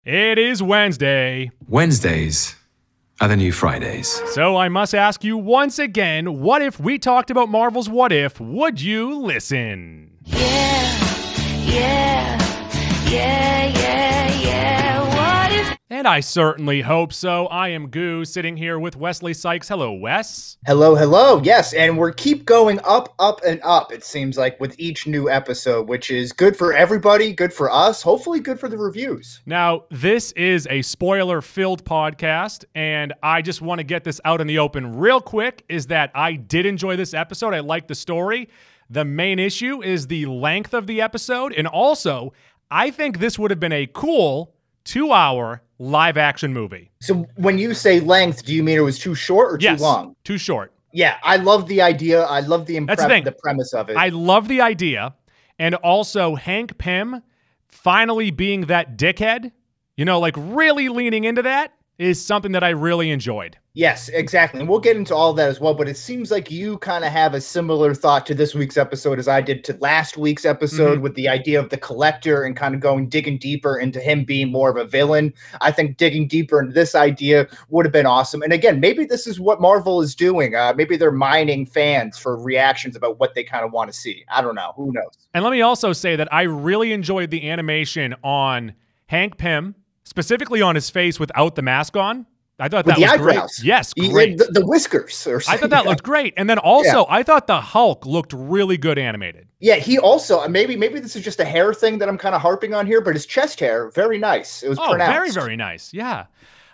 It is Wednesday. Wednesdays are the new Fridays. So I must ask you once again, what if we talked about Marvel's What If? Would you listen? Yeah. What if? And I certainly hope so. I am Goo, sitting here with Wesley Sykes. Hello, Wes. Hello. Yes, and we're keep going up, and up, it seems like, with each new episode, which is good for everybody, good for us, hopefully good for the reviews. Now, this is a spoiler-filled podcast, and I just want to get this out in the open real quick, is that I did enjoy this episode. I liked the story. The main issue is the length of the episode, and also, I think this would have been a cool 2-hour live-action movie. So when you say length, do you mean it was too short or too long? Too short. Yeah, I love the idea. I love the premise of it. I love the idea, and also Hank Pym finally being that dickhead, like really leaning into that is something that I really enjoyed. Yes, exactly. And we'll get into all of that as well, but it seems like you kind of have a similar thought to this week's episode as I did to last week's episode with the idea of the Collector and kind of digging deeper into him being more of a villain. I think digging deeper into this idea would have been awesome. And again, maybe this is what Marvel is doing. Maybe they're mining fans for reactions about what they kind of want to see. I don't know. Who knows? And let me also say that I really enjoyed the animation on Hank Pym, specifically on his face without the mask on. I thought that was eyebrows. Great. Yes, great. The whiskers. I thought that looked great. And then also, I thought the Hulk looked really good animated. Yeah, he also, maybe this is just a hair thing that I'm kind of harping on here, but his chest hair, very nice. It was pronounced. Very, very nice. Yeah.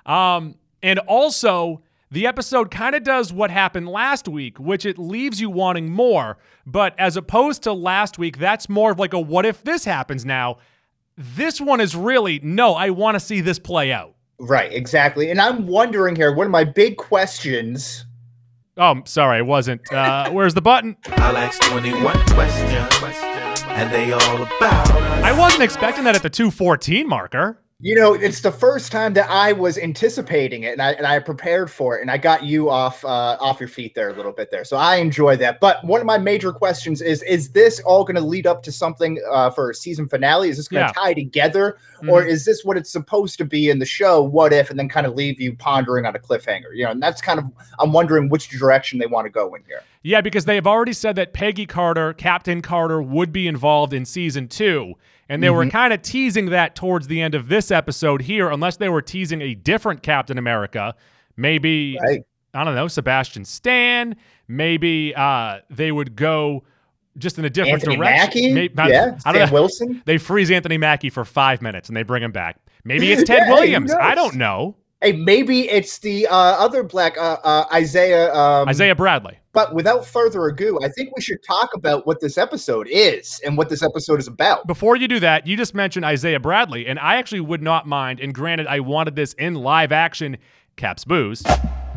And also, the episode kind of does what happened last week, which it leaves you wanting more. But as opposed to last week, that's more of like a what if this happens now. This one is really, no, I want to see this play out. Right, exactly. And I'm wondering here, one of my big questions. Oh, sorry, I wasn't. Where's the button? I'll ask 21 questions, and they all about us. I wasn't expecting that at the 2:14 marker. It's the first time that I was anticipating it, and I prepared for it, and I got you off your feet there a little bit there. So I enjoy that. But one of my major questions is this all going to lead up to something for a season finale? Is this going to tie together, or is this what it's supposed to be in the show, What If, and then kind of leave you pondering on a cliffhanger? And that's kind of, I'm wondering which direction they want to go in here. Yeah, because they have already said that Peggy Carter, Captain Carter, would be involved in season 2. And they were kind of teasing that towards the end of this episode here, unless they were teasing a different Captain America. Maybe, I don't know, Sebastian Stan. Maybe they would go just in a different direction. Mackie? Stan Wilson. They freeze Anthony Mackie for 5 minutes and they bring him back. Maybe it's Ted Williams. I don't know. Hey, maybe it's the other black Isaiah Bradley. But without further ado, I think we should talk about what this episode is and what this episode is about. Before you do that, you just mentioned Isaiah Bradley, and I actually would not mind, and granted, I wanted this in live action, Caps Boost.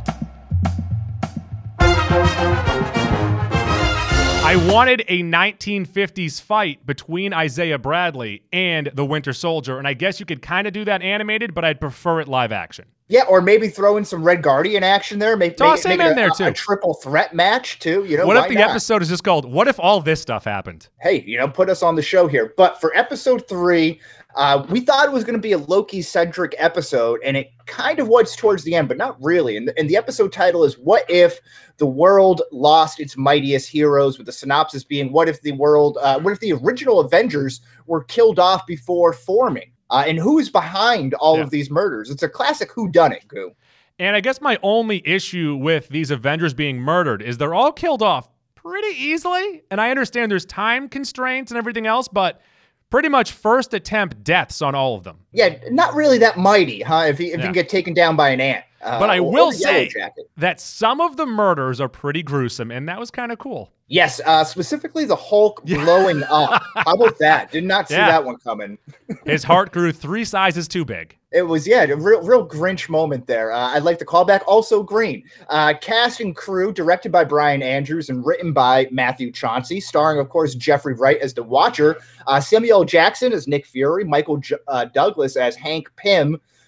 I wanted a 1950s fight between Isaiah Bradley and the Winter Soldier, and I guess you could kind of do that animated, but I'd prefer it live action. Yeah, or maybe throw in some Red Guardian action there. Toss him in there, too. A triple threat match, too. What if the episode is just called, What If All This Stuff Happened? Hey, put us on the show here. But for episode 3, we thought it was going to be a Loki-centric episode, and it kind of was towards the end, but not really. And the episode title is What If the World Lost Its Mightiest Heroes, with the synopsis being what if the original Avengers were killed off before forming? And who is behind all of these murders? It's a classic whodunit, Goo. And I guess my only issue with these Avengers being murdered is they're all killed off pretty easily. And I understand there's time constraints and everything else, but pretty much first attempt deaths on all of them. Yeah, not really that mighty, huh? If you can get taken down by an ant. But I will say that some of the murders are pretty gruesome, and that was kind of cool. Yes, specifically the Hulk blowing up. How about that? Did not see that one coming. His heart grew 3 sizes too big. It was, a real Grinch moment there. I'd like to call back also Green. Cast and crew directed by Brian Andrews and written by Matthew Chauncey, starring, of course, Jeffrey Wright as the Watcher, Samuel Jackson as Nick Fury, Michael Douglas as Hank Pym,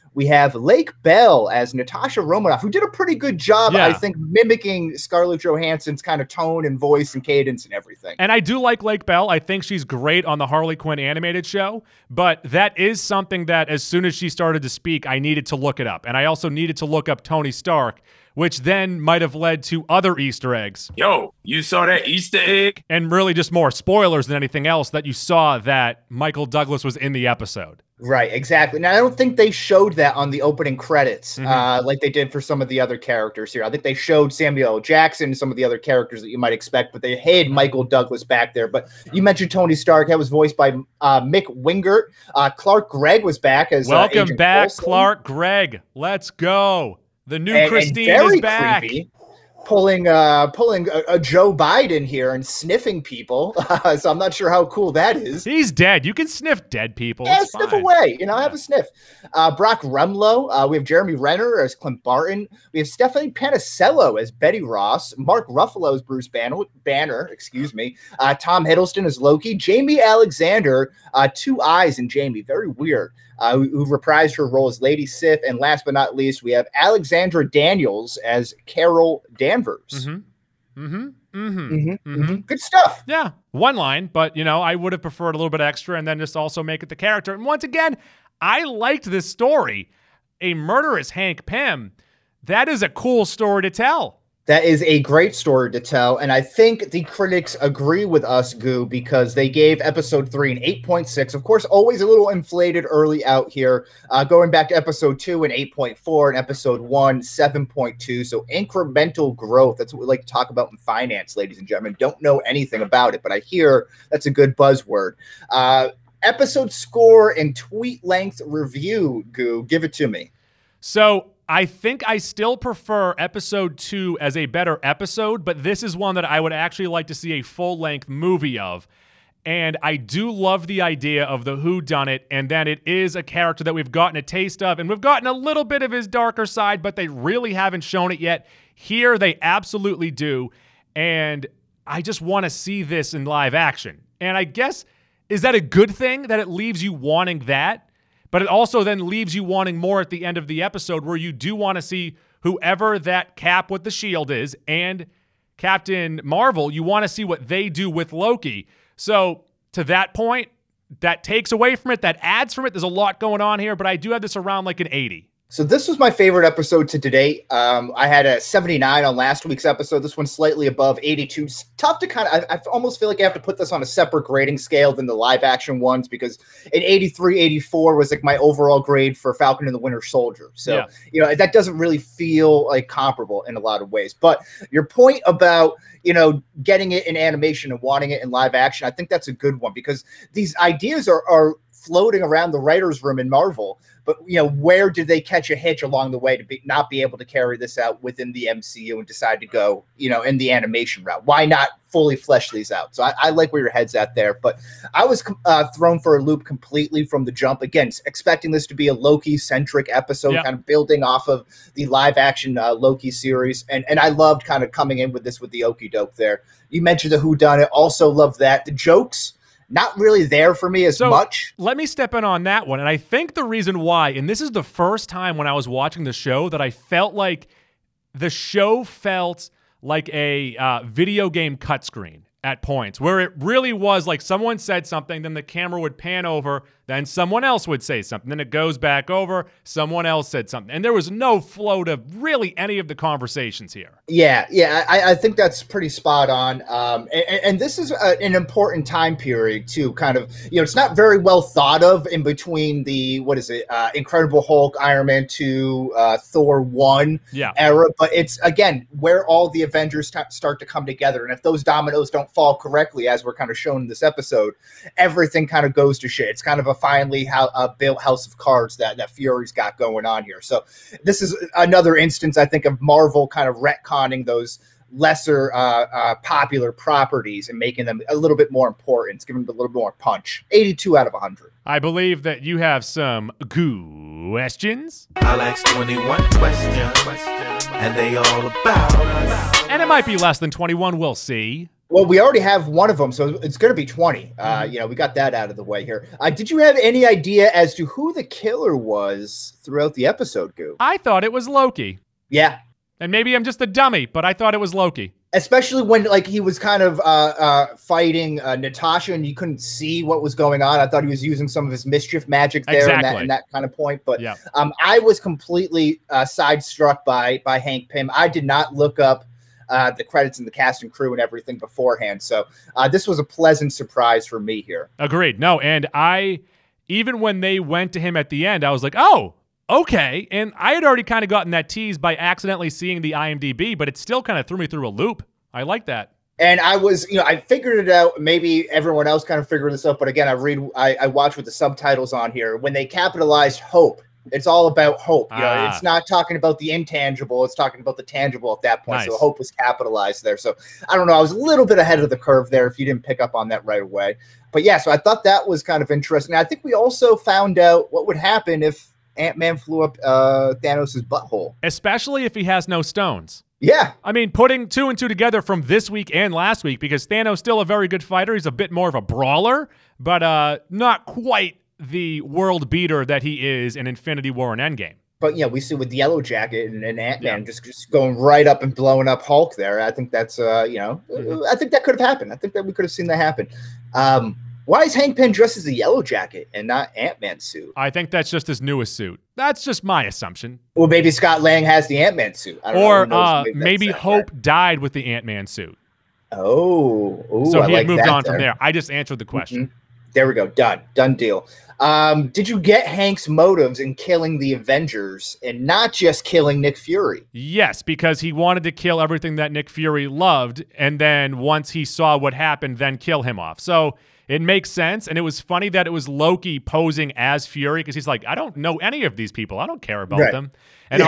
we have Lake Bell as Natasha Romanoff, who did a pretty good job, Yeah. I think, mimicking Scarlett Johansson's kind of tone and voice and cadence and everything. And I do like Lake Bell. I think she's great on the Harley Quinn animated show, but that is something that as soon as she started to speak, I needed to look it up. And I also needed to look up Tony Stark, which then might have led to other Easter eggs. Yo, you saw that Easter egg? And really just more spoilers than anything else that you saw that Michael Douglas was in the episode. Right, exactly. Now, I don't think they showed that on the opening credits like they did for some of the other characters here. I think they showed Samuel L. Jackson and some of the other characters that you might expect, but they hid Michael Douglas back there. But you mentioned Tony Stark. That was voiced by Mick Wingert. Clark Gregg was back as Welcome Agent back, Coulson. Clark Gregg. Let's go. The new And Christine very is back. creepy, pulling a Joe Biden here and sniffing people. So I'm not sure how cool that is. He's dead. You can sniff dead people. Yeah, It's sniff fine. away. Have a sniff. Brock Remlo. We have Jeremy Renner as Clint Barton. We have Stephanie Panicello as Betty Ross. Mark Ruffalo as Bruce Banner. Excuse me. Tom Hiddleston as Loki. Jamie Alexander. Two eyes in Jamie. Very weird. Who reprised her role as Lady Sif. And last but not least, we have Alexandra Daniels as Carol Danvers. Good stuff. Yeah, one line, but I would have preferred a little bit extra and then just also make it the character. And once again, I liked this story. A murderous Hank Pym. That is a cool story to tell. That is a great story to tell, and I think the critics agree with us, Goo, because they gave episode 3 an 8.6. Of course, always a little inflated early out here. Going back to episode 2 an 8.4, and episode 1 7.2. So incremental growth. That's what we like to talk about in finance, ladies and gentlemen. Don't know anything about it, but I hear that's a good buzzword. Episode score and tweet length review, Goo. Give it to me. So I think I still prefer episode 2 as a better episode, but this is one that I would actually like to see a full-length movie of. And I do love the idea of the whodunit, and then it is a character that we've gotten a taste of, and we've gotten a little bit of his darker side, but they really haven't shown it yet. Here, they absolutely do, and I just want to see this in live action. And I guess, is that a good thing that it leaves you wanting that? But it also then leaves you wanting more at the end of the episode where you do want to see whoever that Cap with the shield is and Captain Marvel, you want to see what they do with Loki. So to that point, that takes away from it, that adds from it. There's a lot going on here, but I do have this around like an 80. So this was my favorite episode to date. I had a 79 on last week's episode. This one's slightly above 82. It's tough to I almost feel like I have to put this on a separate grading scale than the live action ones because an 83, 84 was like my overall grade for Falcon and the Winter Soldier. So, that doesn't really feel like comparable in a lot of ways. But your point about, getting it in animation and wanting it in live action, I think that's a good one because these ideas are floating around the writer's room in Marvel. But, where did they catch a hitch along the way to not be able to carry this out within the MCU and decide to go, in the animation route? Why not fully flesh these out? So I like where your head's at there. But I was thrown for a loop completely from the jump. Again, expecting this to be a Loki-centric episode, kind of building off of the live-action Loki series. And I loved kind of coming in with this with the okie doke there. You mentioned the whodunit. Also love that. The jokes, not really there for me as much. Let me step in on that one. And I think the reason why, and this is the first time when I was watching the show that I felt like the show felt like a video game cut screen at points where it really was like someone said something, then the camera would pan over, then someone else would say something, then it goes back over, someone else said something. And there was no flow to really any of the conversations here. Yeah, I think that's pretty spot on. And this is an important time period too, kind of, it's not very well thought of in between the, Incredible Hulk, Iron Man 2, Thor 1 era, but it's, again, where all the Avengers start to come together. And if those dominoes don't fall correctly, as we're kind of shown in this episode, everything kind of goes to shit. It's kind of a finely built house of cards that Fury's got going on here. So this is another instance, I think, of Marvel kind of retconning those lesser popular properties and making them a little bit more important, giving them a little more punch. 82 out of 100. I believe that you have some questions. I'll ask 21 questions, and they all about us. And it might be less than 21, we'll see. Well, we already have one of them, so it's going to be 20. We got that out of the way here. Did you have any idea as to who the killer was throughout the episode, Goo? I thought it was Loki. Yeah. And maybe I'm just a dummy, but I thought it was Loki. Especially when he was kind of fighting Natasha and you couldn't see what was going on. I thought he was using some of his mischief magic there in that kind of point. But I was completely sidestruck by Hank Pym. I did not look up the credits and the cast and crew and everything beforehand. So this was a pleasant surprise for me here. Agreed. No, and even when they went to him at the end, I was like, oh, okay. And I had already kind of gotten that tease by accidentally seeing the IMDb, but it still kind of threw me through a loop. I like that. And I was, I figured it out. Maybe everyone else kind of figured this out. But again, I watched with the subtitles on here. When they capitalized hope, it's all about hope. It's not talking about the intangible. It's talking about the tangible at that point. Nice. So hope was capitalized there. So I don't know. I was a little bit ahead of the curve there if you didn't pick up on that right away. But yeah, so I thought that was kind of interesting. I think we also found out what would happen if Ant-Man flew up Thanos' butthole. Especially if he has no stones. Yeah. I mean, putting 2 and 2 together from this week and last week, because Thanos still a very good fighter. He's a bit more of a brawler, but not quite the world beater that he is in Infinity War and Endgame. But yeah, we see with the Yellow Jacket and Ant-Man just going right up and blowing up Hulk there. I think that's, I think that could have happened. I think that we could have seen that happen. Why is Hank Pym dressed as a Yellow Jacket and not Ant-Man's suit? I think that's just his newest suit. That's just my assumption. Well, maybe Scott Lang has the Ant-Man suit. I don't know. Maybe Hope died with the Ant-Man suit. Oh. So he had moved on from there. I just answered the question. Mm-hmm. There we go. Done deal. Did you get Hank's motives in killing the Avengers and not just killing Nick Fury? Yes, because he wanted to kill everything that Nick Fury loved, and then once he saw what happened, then kill him off. So it makes sense, and it was funny that it was Loki posing as Fury, because he's like, I don't know any of these people. I don't care about them. And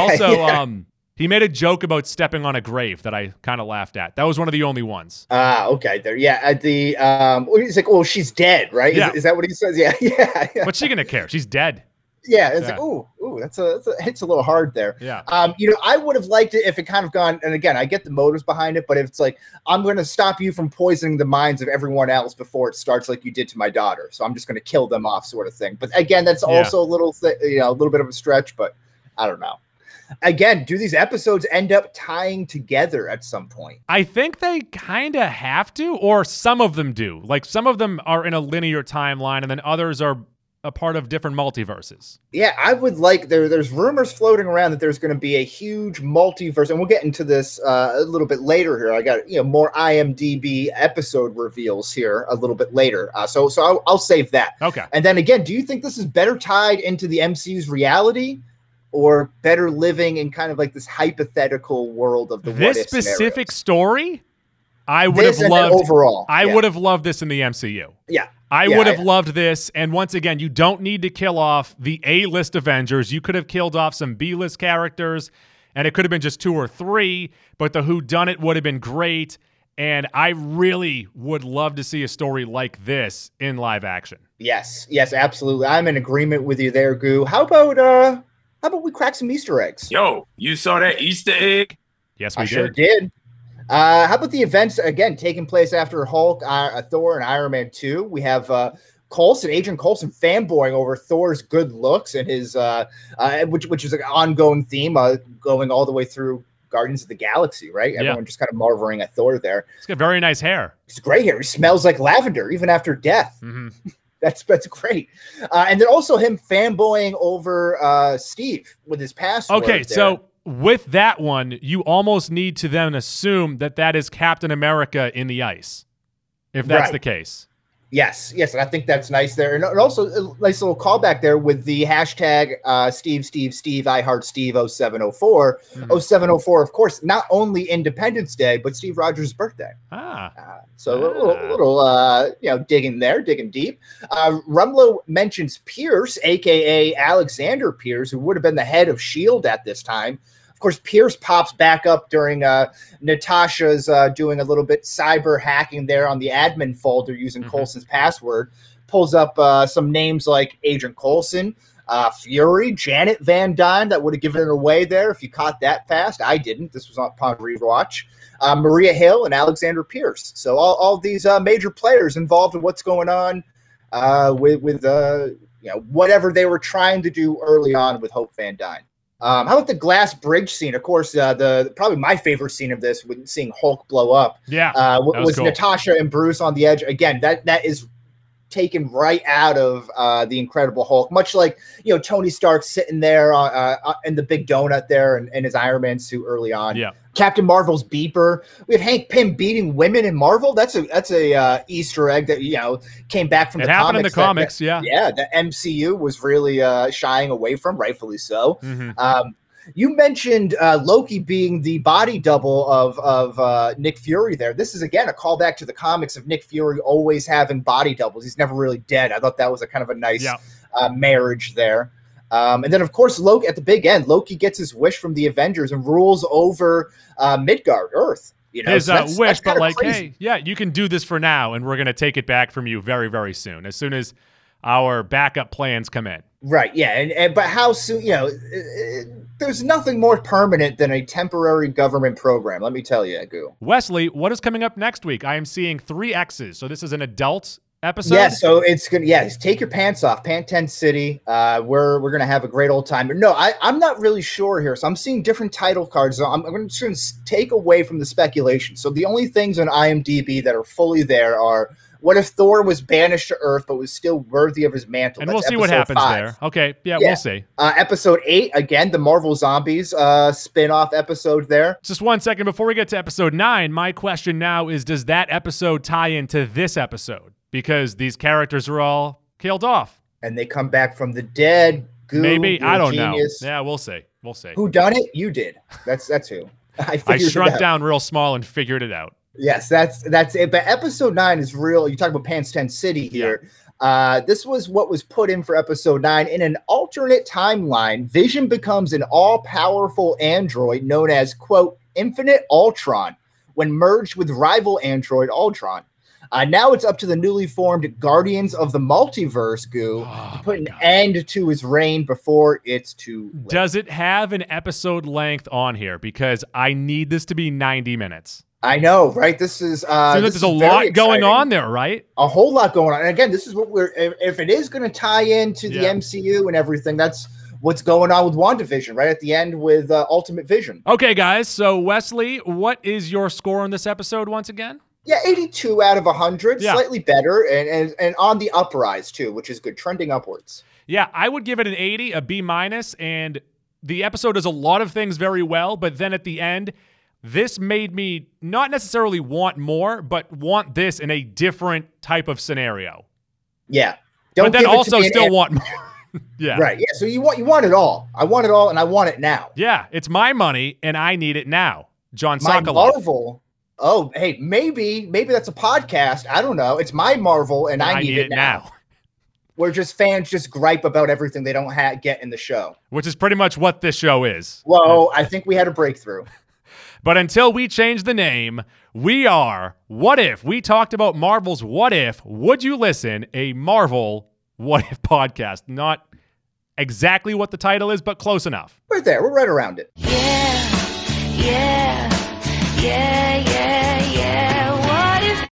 he made a joke about stepping on a grave that I kind of laughed at. That was one of the only ones. Okay. There. Yeah. At the he's like, well, she's dead, right? Yeah. Is that what he says? Yeah. What's she gonna care? She's dead. Yeah. It's like, that's hits a little hard there. Yeah. I would have liked it if it kind of gone. And again, I get the motives behind it, but if it's like, I'm going to stop you from poisoning the minds of everyone else before it starts, like you did to my daughter. So I'm just going to kill them off, sort of thing. But again, that's also a little bit of a stretch. But I don't know. Again, do these episodes end up tying together at some point? I think they kind of have to, or some of them do. Like some of them are in a linear timeline, and then others are a part of different multiverses. Yeah, I would like there's rumors floating around that there's going to be a huge multiverse, and we'll get into this a little bit later here. I got more IMDb episode reveals here a little bit later. So I'll save that. Okay. And then again, do you think this is better tied into the MCU's reality, or better living in kind of like this hypothetical world of the this specific story? I would have loved overall. I would have loved this in the MCU. Yeah. I would have loved this. And once again, you don't need to kill off the A-list Avengers. You could have killed off some B-list characters, and it could have been just 2 or 3, but the whodunit would have been great. And I really would love to see a story like this in live action. Yes, absolutely. I'm in agreement with you there, Goo. How about we crack some Easter eggs? Yo, you saw that Easter egg? Yes, we sure did. How about the events, again, taking place after Hulk, Thor, and Iron Man 2? We have Agent Coulson fanboying over Thor's good looks and his, which is an ongoing theme going all the way through Guardians of the Galaxy, right? Everyone just kind of marveling at Thor there. He's got very nice hair. He's great hair. He smells like lavender, even after death. Mm-hmm. That's great. And then also him fanboying over Steve with his password. Okay, so with that one, you almost need to then assume that is Captain America in the ice, if that's the case. Yes, and I think that's nice there. And also a nice little callback there with the hashtag Steve, I Heart Steve 0704. Mm-hmm. 0704, of course, not only Independence Day, but Steve Rogers' birthday. So a little digging deep. Rumlow mentions Pierce, a.k.a. Alexander Pierce, who would have been the head of S.H.I.E.L.D. at this time. Of course, Pierce pops back up during Natasha's doing a little bit cyber hacking there on the admin folder using Coulson's password. Pulls up some names like Agent Coulson, Fury, Janet Van Dyne, that would have given it away there if you caught that fast. I didn't. This was upon rewatch. Maria Hill and Alexander Pierce. So all these major players involved in what's going on with whatever they were trying to do early on with Hope Van Dyne. How about the glass bridge scene? Of course, the probably my favorite scene of this, with seeing Hulk blow up. Yeah, was cool. Natasha and Bruce on the edge. Again, that is taken right out of the Incredible Hulk. Much like Tony Stark sitting there in the big donut there in his Iron Man suit early on. Yeah. Captain Marvel's beeper. We have Hank Pym beating women in Marvel. That's a Easter egg that came back from it the happened comics. In the comics, yeah. Yeah, the MCU was really shying away from, rightfully so. Mm-hmm. You mentioned Loki being the body double of Nick Fury there. This is, again, a callback to the comics of Nick Fury always having body doubles. He's never really dead. I thought that was a kind of a nice marriage there. And then, of course, Loki at the big end, Loki gets his wish from the Avengers and rules over Midgard, Earth. His wish, but like, crazy. hey, yeah, you can do this for now, and we're going to take it back from you very, very soon, as soon as our backup plans come in. Right, yeah, and but how soon? There's nothing more permanent than a temporary government program. Let me tell you, Goo. Wesley, what is coming up next week? I am seeing 3 X's. So this is an adult episode. Yeah, so it's gonna. Yeah, take your pants off, Pant 10 City. We're gonna have a great old time. No, I'm not really sure here. So I'm seeing different title cards. So I'm going to take away from the speculation. So the only things on IMDb that are fully there are, what if Thor was banished to Earth but was still worthy of his mantle? And That's we'll see what happens 5. there. Okay, yeah, we'll see. Episode 8, again, the Marvel Zombies spin-off episode there. Just 1 second before we get to episode 9, my question now is, does that episode tie into this episode? Because these characters are all killed off. And they come back from the dead. Goo, maybe, I don't genius. know. Yeah, we'll see. We'll see. Who done it? You did. That's who. I shrunk down real small and figured it out. Yes, that's it. But episode 9 is real. You talk about Pants 10 City here. Yeah. This was what was put in for episode 9. In an alternate timeline, Vision becomes an all-powerful android known as, quote, Infinite Ultron, when merged with rival android Ultron. Now it's up to the newly formed Guardians of the Multiverse, Goo, to put an end to his reign before it's too late. Does it have an episode length on here? Because I need this to be 90 minutes. I know, right? This is there's a lot going on there, right? A whole lot going on. And again, this is what if it is going to tie into the MCU and everything, that's what's going on with WandaVision right at the end with Ultimate Vision. Okay, guys. So Wesley, what is your score on this episode once again? Yeah, 82 out of 100, slightly better, and on the uprise too, which is good, trending upwards. Yeah, I would give it an 80, a B-, and the episode does a lot of things very well, but then at the end, this made me not necessarily want more, but want this in a different type of scenario. Yeah. But then also still want more. Yeah. Right. Yeah. So you want it all. I want it all, and I want it now. Yeah. It's my money, and I need it now. John My Sokolov. Marvel. Oh, hey, maybe that's a podcast. I don't know. It's my Marvel, and I need it now. Where just fans just gripe about everything they don't get in the show. Which is pretty much what this show is. Well, I think we had a breakthrough. But until we change the name, we are What If. We talked about Marvel's What If. Would you listen? A Marvel What If podcast. Not exactly what the title is, but close enough. Right there. We're right around it. Yeah.